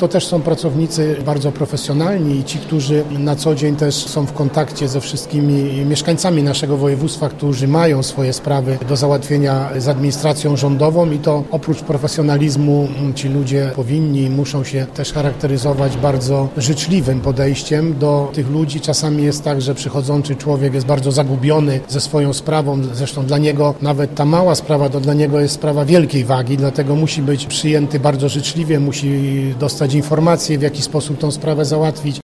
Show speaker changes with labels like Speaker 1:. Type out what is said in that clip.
Speaker 1: To też są pracownicy bardzo profesjonalni i ci, którzy na co dzień też są w kontakcie ze wszystkimi mieszkańcami naszego województwa, którzy mają swoje sprawy do załatwienia z administracją rządową i to oprócz profesjonalizmu ci ludzie muszą się też charakteryzować bardzo życzliwym podejściem do tych ludzi. Czasami jest tak, że przychodzący człowiek jest bardzo zagubiony ze swoją sprawą. Zresztą dla niego nawet ta mała sprawa to dla niego jest sprawa wielkiej wagi, dlatego musi być przyjęty bardzo życzliwie, musi dostać informacje, w jaki sposób tą sprawę załatwić.